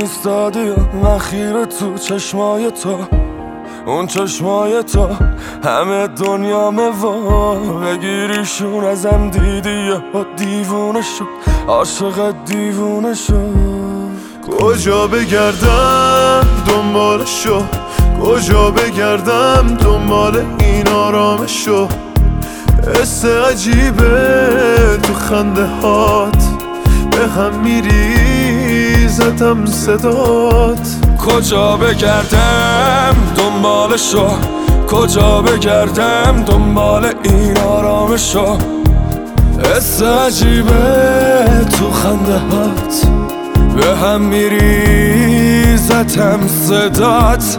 ایستادی و من خیره تو چشمای تو، اون چشمای تو همه دنیامه و بگیریشون ازم دیدی و دیوونه شد، عاشق دیوونه شد. کجا بگردم دنبالشو، کجا بگردم دنبال این آرامشو، حس عجیبه تو خنده هات به هم میریزتم صدات. کجا بگردم دنبالشو، کجا بگردم دنبال این آرامشو، حس عجیبه تو خنده هات به هم میریزتم صدات.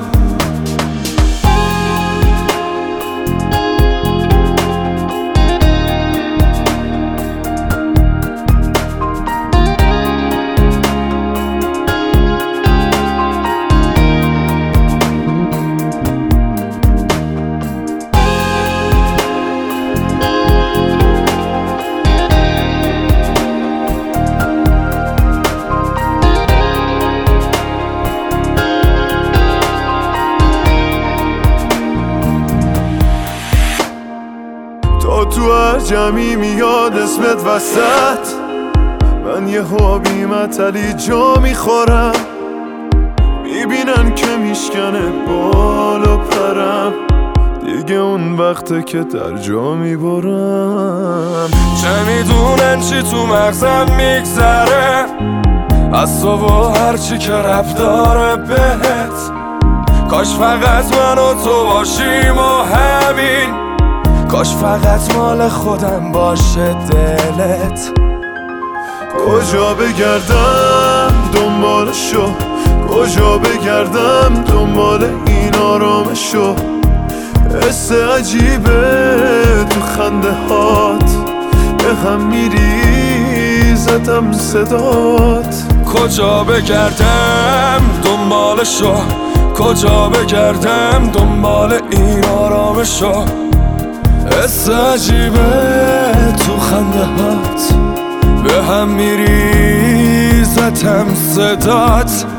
تو هر جمعی میاد اسمت وسط، من یه حابی متلی جا میخورم، میبینن که میشکنه بال و پرم، دیگه اون وقته که در جا میبرم. چه میدونن چی تو مغزم میگذره از تو و هرچی که رب داره بهت، کاش فقط من و تو باشیم و همین، کاش فقط مال خودم باشه دلت. کجا بگردم دنبالشو، کجا بگردم دنبال این آرامشو، حس عجیبه تو خنده هات به هم میریزتم صدات. کجا بگردم دنبالشو، کجا بگردم دنبال این آرامشو، حس عجیبه تو خنده هات به هم میریزتم صدات.